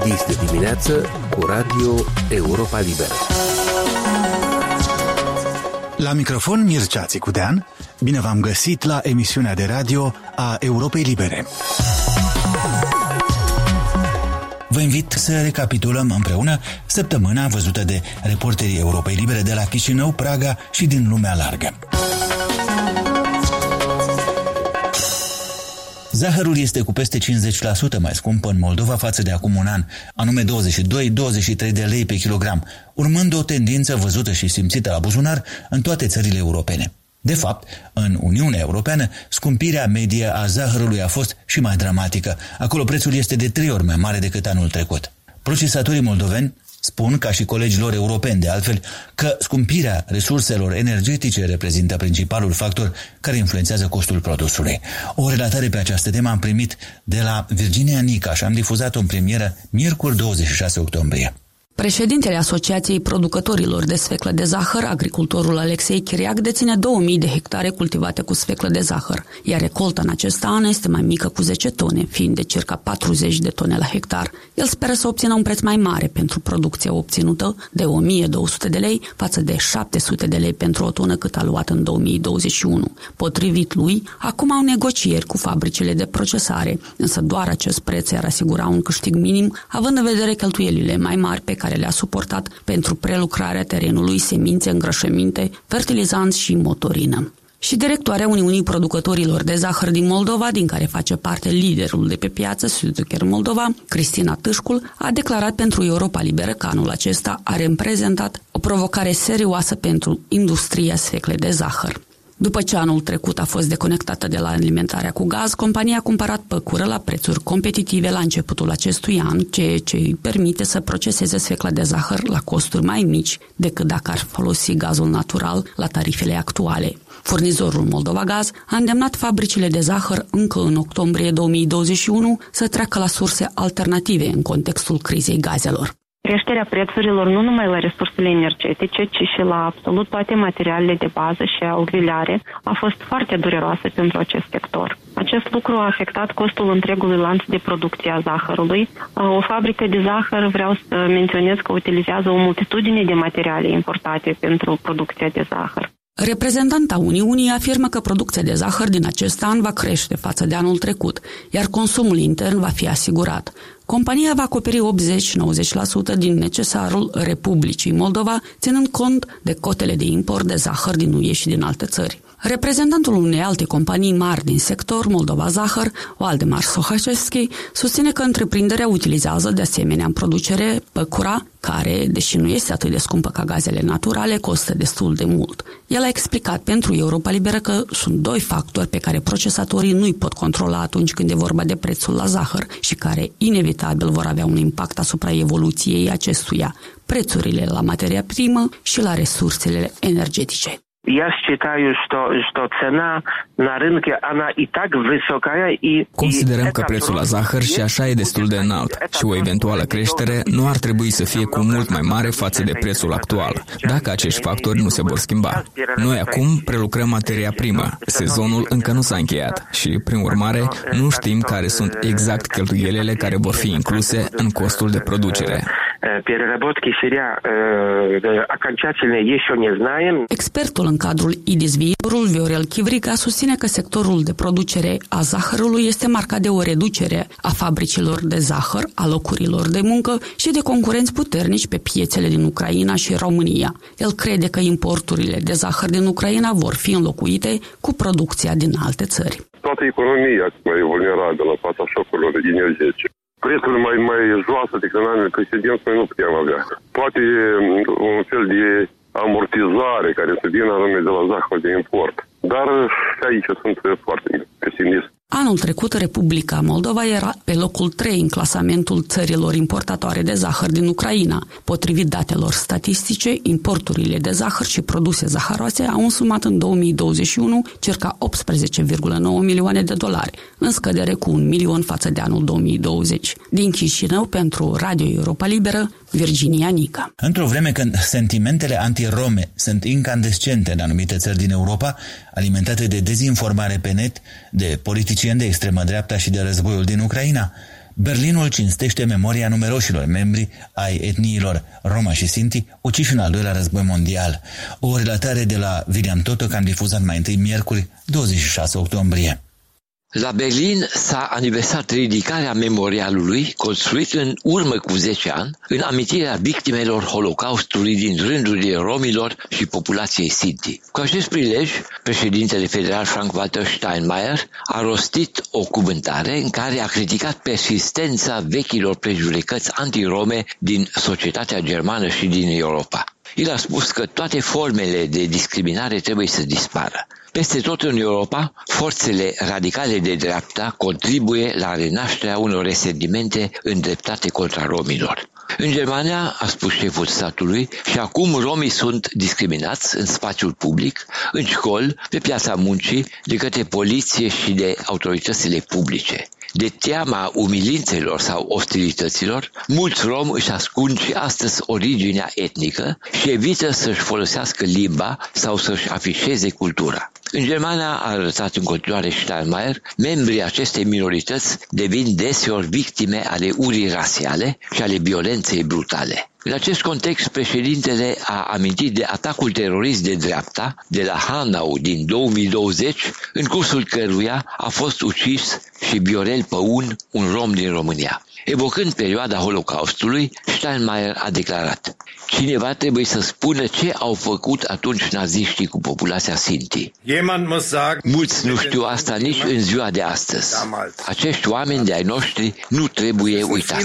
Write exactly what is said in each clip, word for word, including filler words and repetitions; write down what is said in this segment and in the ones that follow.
Este dimineață cu Radio Europa Liberă. La microfon Mircea Țicudean, bine v-am găsit la emisiunea de radio a Europei Libere. Vă invit să recapitulăm împreună săptămâna văzută de reporterii Europei Libere de la Chișinău, Praga și din lumea largă. Zahărul este cu peste cincizeci la sută mai scump în Moldova față de acum un an, anume douăzeci și doi - douăzeci și trei de lei pe kilogram, urmând o tendință văzută și simțită la buzunar în toate țările europene. De fapt, în Uniunea Europeană, scumpirea medie a zahărului a fost și mai dramatică. Acolo prețul este de trei ori mai mare decât anul trecut. Procesatorii moldoveni spun, ca și colegii lor europeni de altfel, că scumpirea resurselor energetice reprezintă principalul factor care influențează costul produsului. O relatare pe această temă am primit de la Virginia Nica și am difuzat-o în premieră miercuri douăzeci și șase octombrie. Președintele Asociației Producătorilor de Sfeclă de Zahăr, agricultorul Alexei Chiriac, deține două mii de hectare cultivate cu sfeclă de zahăr, iar recolta în acest an este mai mică cu zece tone, fiind de circa patruzeci de tone la hectar. El speră să obțină un preț mai mare pentru producția obținută de o mie două sute de lei față de șapte sute de lei pentru o tonă cât a luat în două mii douăzeci și unu. Potrivit lui, acum au negocieri cu fabricile de procesare, însă doar acest preț i-ar asigura un câștig minim, având în vedere cheltuielile mai mari pe care le-a suportat pentru prelucrarea terenului, semințe, îngrășăminte, fertilizanți și motorină. Și directoarea Uniunii Producătorilor de Zahăr din Moldova, din care face parte liderul de pe piață, Südzucker Moldova, Cristina Tâșcul, a declarat pentru Europa Liberă că anul acesta are reprezentat o provocare serioasă pentru industria sfeclei de zahăr. După ce anul trecut a fost deconectată de la alimentarea cu gaz, compania a cumpărat păcură la prețuri competitive la începutul acestui an, ceea ce îi permite să proceseze sfecla de zahăr la costuri mai mici decât dacă ar folosi gazul natural la tarifele actuale. Furnizorul Moldova Gaz a îndemnat fabricile de zahăr încă în octombrie două mii douăzeci și unu să treacă la surse alternative în contextul crizei gazelor. Creșterea prețurilor nu numai la resursele energetice, ci și la absolut toate materialele de bază și auxiliare a fost foarte dureroasă pentru acest sector. Acest lucru a afectat costul întregului lanț de producție a zahărului. O fabrică de zahăr, vreau să menționez că utilizează o multitudine de materiale importate pentru producția de zahăr. Reprezentanta Uniunii afirmă că producția de zahăr din acest an va crește față de anul trecut, iar consumul intern va fi asigurat. Compania va acoperi optzeci - nouăzeci la sută din necesarul Republicii Moldova, ținând cont de cotele de import de zahăr din U E și din alte țări. Reprezentantul unei alte companii mari din sector, Moldova Zahăr, Waldemar Sohacevski, susține că întreprinderea utilizează de asemenea în producere păcura, care, deși nu este atât de scumpă ca gazele naturale, costă destul de mult. El a explicat pentru Europa Liberă că sunt doi factori pe care procesatorii nu îi pot controla atunci când e vorba de prețul la zahăr și care inevitabil vor avea un impact asupra evoluției acestuia, prețurile la materia primă și la resursele energetice. Я считаю, что, что цена на рынке, она и так высокая, и... Considerăm că prețul la zahăr și așa e destul de înalt și o eventuală creștere nu ar trebui să fie cu mult mai mare față de prețul actual, dacă acești factori nu se vor schimba. Noi acum prelucrăm materia primă, sezonul încă nu s-a încheiat și, prin urmare, nu știm care sunt exact cheltuielile care vor fi incluse în costul de producere. Expertul în cadrul I D I S Viitorul, Viorel Chivrica, susține că sectorul de producere a zahărului este marcat de o reducere a fabricilor de zahăr, a locurilor de muncă și de concurenți puternici pe piețele din Ucraina și România. El crede că importurile de zahăr din Ucraina vor fi înlocuite cu producția din alte țări. Toată economia mai e vulnerabilă în fața șocurilor energetice. Prețul mai, mai joasă decât în anul precedent noi nu puteam avea. Poate un fel de amortizare care să vină anume de la zahăr de import. Dar aici sunt foarte pesimist. Anul trecut, Republica Moldova era pe locul trei în clasamentul țărilor importatoare de zahăr din Ucraina. Potrivit datelor statistice, importurile de zahăr și produse zahăroase au însumat în două mii douăzeci și unu circa optsprezece virgulă nouă milioane de dolari, în scădere cu un milion față de anul două mii douăzeci. Din Chișinău, pentru Radio Europa Liberă, Virginia Nica. Într-o vreme când sentimentele anti-rome sunt incandescente în anumite țări din Europa, alimentate de dezinformare pe net, de politicieni de extremă dreapta și de războiul din Ucraina, Berlinul cinstește memoria numeroșilor membri ai etniilor Roma și Sinti, uciși în al doilea război mondial. O relatare de la William Totoc am difuzat mai întâi miercuri, douăzeci și șase octombrie. La Berlin s-a aniversat ridicarea memorialului, construit în urmă cu zece ani, în amintirea victimelor Holocaustului din rândurile romilor și populației Sinti. Cu acest prilej, președintele federal Frank-Walter Steinmeier a rostit o cuvântare în care a criticat persistența vechilor prejudecăți antirome din societatea germană și din Europa. El a spus că toate formele de discriminare trebuie să dispară. Peste tot în Europa, forțele radicale de dreapta contribuie la renașterea unor resentimente îndreptate contra romilor. În Germania, a spus șeful statului, și acum romii sunt discriminați în spațiul public, în școli, pe piața muncii, de către poliție și de autoritățile publice. De teama umilințelor sau ostilităților, mulți romi își ascund și astăzi originea etnică și evită să-și folosească limba sau să-și afișeze cultura. În Germania, a arătat în continuare Steinmeier, membrii acestei minorități devin deseori victime ale urii rasiale și ale violenței brutale. În acest context, președintele a amintit de atacul terorist de dreapta de la Hanau din două mii douăzeci, în cursul căruia a fost ucis și Viorel Păun, un rom din România. Evocând perioada Holocaustului, Steinmeier a declarat: cineva trebuie să spună ce au făcut atunci naziștii cu populația Sinti. Mulți nu știu asta nici în ziua de astăzi. Acești oameni de ai noștri nu trebuie uitați.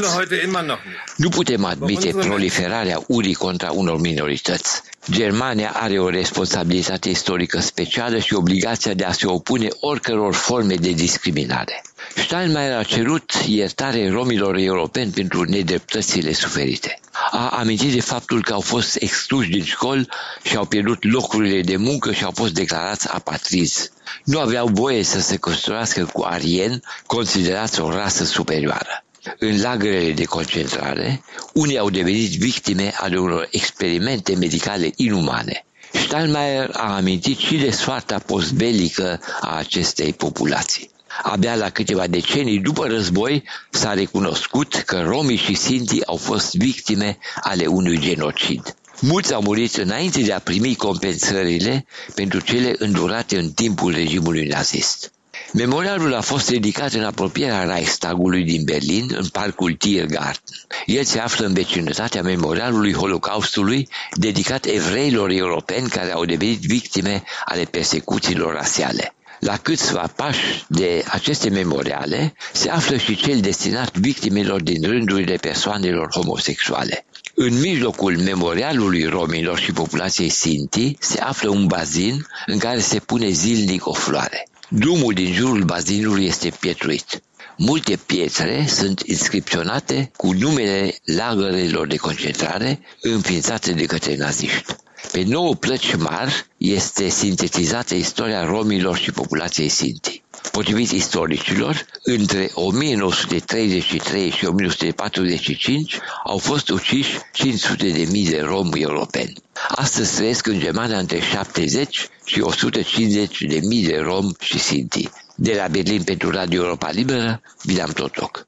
Nu putem admite proliferarea urii contra unor minorități. Germania are o responsabilitate istorică specială și obligația de a se opune oricăror forme de discriminare. Steinmeier a cerut iertare romilor europeni pentru nedreptățile suferite. A amintit de faptul că au fost excluși din școli și au pierdut locurile de muncă și au fost declarați apatrizi. Nu aveau voie să se căsătorească cu arieni, considerați o rasă superioară. În lagărele de concentrare, unii au devenit victime ale unor experimente medicale inumane. Steinmeier a amintit și de soarta postbelică a acestei populații. Abia la câteva decenii după război s-a recunoscut că romii și sintii au fost victime ale unui genocid. Mulți au murit înainte de a primi compensările pentru cele îndurate în timpul regimului nazist. Memorialul a fost ridicat în apropierea Reichstagului din Berlin, în parcul Tiergarten. El se află în vecinătatea memorialului Holocaustului, dedicat evreilor europeni care au devenit victime ale persecuțiilor rasiale. La câțiva pași de aceste memoriale se află și cel destinat victimelor din rândurile persoanelor homosexuale. În mijlocul memorialului romilor și populației Sinti se află un bazin în care se pune zilnic o floare. Drumul din jurul bazinului este pietruit. Multe pietre sunt inscripționate cu numele lagărelor de concentrare înființate de către naziști. Pe nouă plăci mari este sintetizată istoria romilor și populației Sinti. Potrivit istoricilor, între o mie nouă sute treizeci și trei și o mie nouă sute patruzeci și cinci au fost uciși cinci sute de mii de romi europeni. Astăzi trăiesc în Germania între șaptezeci și o sută cincizeci de mii de romi și Sinti. De la Berlin pentru Radio Europa Liberă, William Totoc.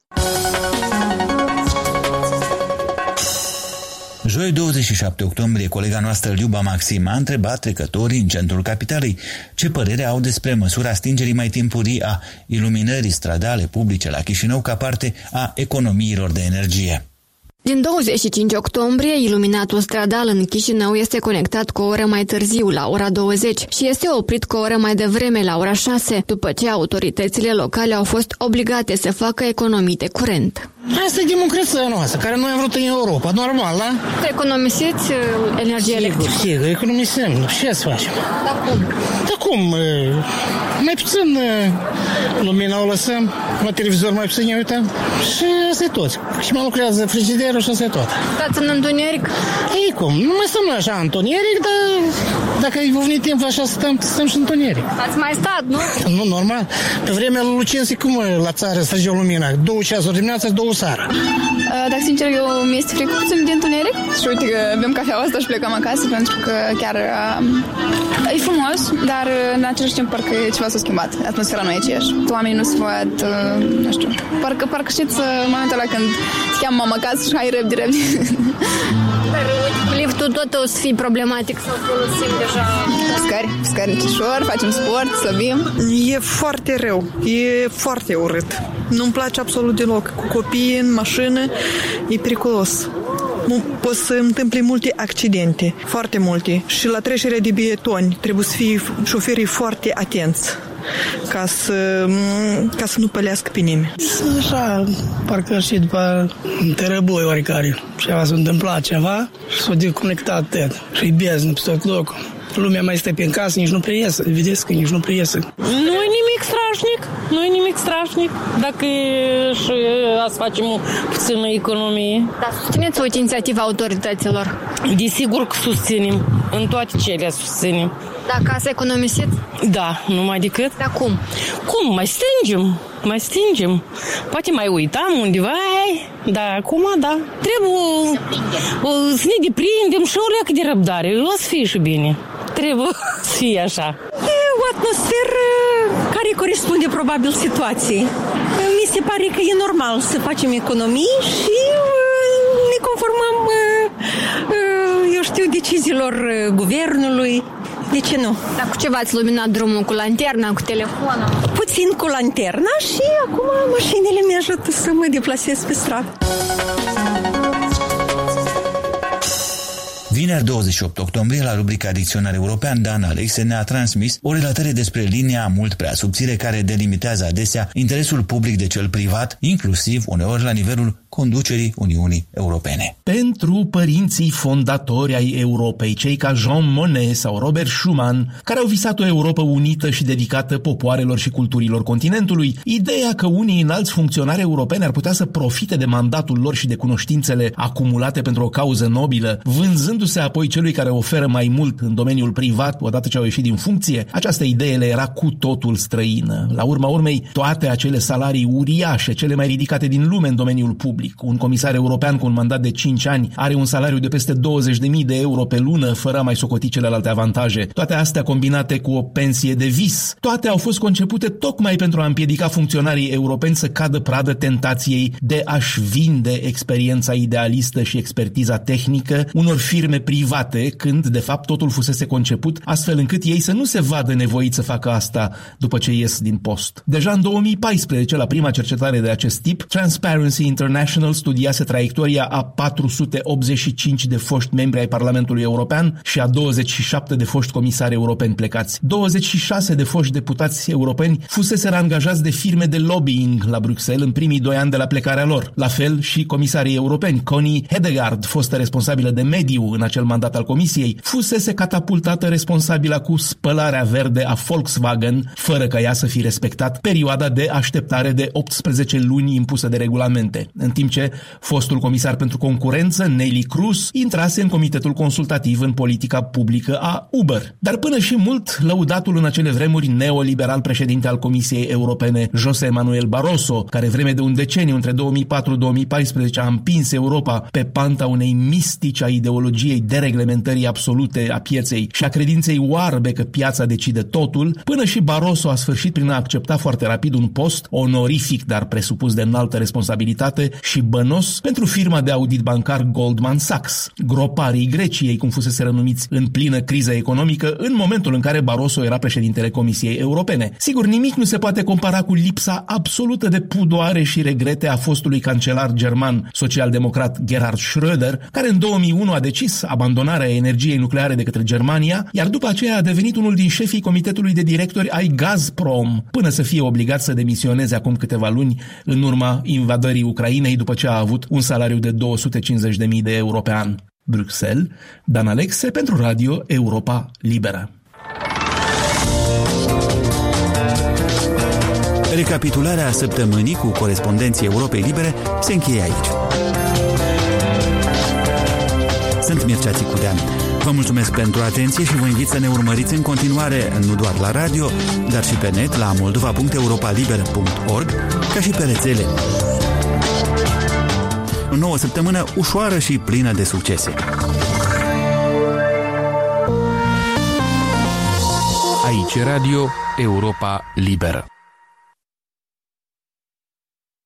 Joi douăzeci și șapte octombrie, colega noastră Liuba Maxim a întrebat trecătorii în centrul capitalei ce părere au despre măsura stingerii mai timpurii a iluminării stradale publice la Chișinău ca parte a economiilor de energie. Din douăzeci și cinci octombrie, iluminatul stradal în Chișinău este conectat cu o oră mai târziu, la ora douăzeci, și este oprit cu o oră mai devreme, la ora șase, după ce autoritățile locale au fost obligate să facă economii de curent. Asta e democrația noastră, care noi am vrut în Europa, normal, da? Economisiți energie electrică? Sigur, economisim. Ce să facem? Dar cum? Dar cum? Mai puțin lumina o lăsăm, la televizor mai puțin ne uităm și asta e tot. Și mai lucrează frigiderul și asta e tot. Stați în întuneric? Ei cum? Nu mai stăm noi așa în întuneric, dar dacă e venit timp așa stăm, stăm și în întuneric. Ați mai stat, nu? Nu, normal. Pe vremea lui Lucenții, cum la țară străgeau lumina? Două ceasuri dimineața, două seara. Dacă sincer, eu mi-este frică puțin de întuneric și uite că bem cafeaua asta și plecăm acasă pentru că chiar uh, e frumos, dar în același timp parcă ceva s-a schimbat. Atmosfera nu e aceeași. Oamenii nu se văd, uh, nu știu, parcă, parcă știți momentul ăla când te cheamă mama acasă și hai repede, repede. Dar uite, liftul tot o să fie problematic să folosim deja. Scări, scări ușor, facem sport, slăbim. E foarte rău, e foarte urât. Nu-mi place absolut deloc. Cu copiii în mașină e periculos. Pot să întâmple multe accidente, foarte multe. Și la trecerea de bietoni trebuie să fie șoferii foarte atenți ca să, ca să nu pălească pe nimeni. Așa, parcă și după un tărăboi oricare. Ceva s-a întâmplat ceva și s-a deconectat tot. Și-i beznă pe tot locul. Lumea mai stă pe în casă, nici nu prea iesă. Vedeți că nici nu prea iesă. Nu e nimic strașnic, nu e nimic strașnic. Dacă și să facem puțină economie. Dar susțineți, uite, inițiativa autorităților? Desigur că susținem, în toate cele susținem. Dar ca să economisiți? Da, numai decât. Dar cum? Cum? Mai stingem, mai stingem. Poate mai uitam undeva, dar acum, da. Trebuie să ne deprindem și o leacă de răbdare. O să fie și bine. Trebuie să fie așa. E o atmosferă care corespunde probabil situației. Mi se pare că e normal să facem economii și ne conformăm, eu știu, deciziilor guvernului. De ce nu? Dar cu ce v-ați luminat drumul? Cu lanterna, cu telefonul? Puțin cu lanterna și acum mașinile mi ajută să mă deplasez pe stradă. Vineri douăzeci și opt octombrie, la rubrica Dicționar European, Dan Alexe ne-a transmis o relatare despre linia mult prea subțire care delimitează adesea interesul public de cel privat, inclusiv uneori la nivelul conducerii Uniunii Europene. Pentru părinții fondatori ai Europei, cei ca Jean Monnet sau Robert Schuman, care au visat o Europă unită și dedicată popoarelor și culturilor continentului, ideea că unii înalți funcționari europeni ar putea să profite de mandatul lor și de cunoștințele acumulate pentru o cauză nobilă, vânzându-se apoi celui care oferă mai mult în domeniul privat odată ce au ieșit din funcție, această idee le era cu totul străină. La urma urmei, toate acele salarii uriașe, cele mai ridicate din lume în domeniul public. Un comisar european cu un mandat de cinci ani are un salariu de peste douăzeci de mii de euro pe lună, fără a mai socoti celelalte avantaje. Toate astea combinate cu o pensie de vis. Toate au fost concepute tocmai pentru a împiedica funcționarii europeni să cadă pradă tentației de a-și vinde experiența idealistă și expertiza tehnică unor firme private, când, de fapt, totul fusese conceput astfel încât ei să nu se vadă nevoiți să facă asta după ce ies din post. Deja în două mii paisprezece, la prima cercetare de acest tip, Transparency International studiase traiectoria a patru sute optzeci și cinci de foști membri ai Parlamentului European și a douăzeci și șapte de foști comisari europeni plecați. douăzeci și șase de foști deputați europeni fuseseră angajați de firme de lobbying la Bruxelles în primii doi ani de la plecarea lor. La fel și comisarii europeni. Connie Hedegaard, fostă responsabilă de mediu în acel mandat al comisiei, fusese catapultată responsabilă cu spălarea verde a Volkswagen, fără ca ea să fi respectat perioada de așteptare de optsprezece luni impusă de regulamente. În timp ce fostul comisar pentru concurență, Neelie Kroes, intrase în comitetul consultativ în politica publică a Uber. Dar până și mult lăudatul în acele vremuri neoliberal președinte al Comisiei Europene, José Manuel Barroso, care vreme de un deceniu între două mii patru - două mii paisprezece a împins Europa pe panta unei mistici a ideologiei dereglementării absolute a pieței și a credinței oarbe că piața decide totul, până și Barroso a sfârșit prin a accepta foarte rapid un post onorific, dar presupus de înaltă responsabilitate și bănos pentru firma de audit bancar Goldman Sachs, groparii Greciei, cum fusese renumiți în plină criză economică în momentul în care Barroso era președintele Comisiei Europene. Sigur, nimic nu se poate compara cu lipsa absolută de pudoare și regrete a fostului cancelar german social-democrat Gerhard Schröder, care în două mii unu a decis abandonarea energiei nucleare de către Germania, iar după aceea a devenit unul din șefii comitetului de directori ai Gazprom, până să fie obligat să demisioneze acum câteva luni în urma invadării Ucrainei, după ce a avut un salariu de două sute cincizeci de mii de euro pe an. Bruxelles, Dan Alexe pentru Radio Europa Liberă. Recapitularea săptămânii cu corespondenții Europei Libere se încheie aici. Sunt Mircea Țicudean. Vă mulțumesc pentru atenție și vă invit să ne urmăriți în continuare, nu doar la radio, dar și pe net la moldova punct europa liber punct org, ca și pe rețele. O nouă săptămână ușoară și plină de succese. Aici Radio Europa Liberă.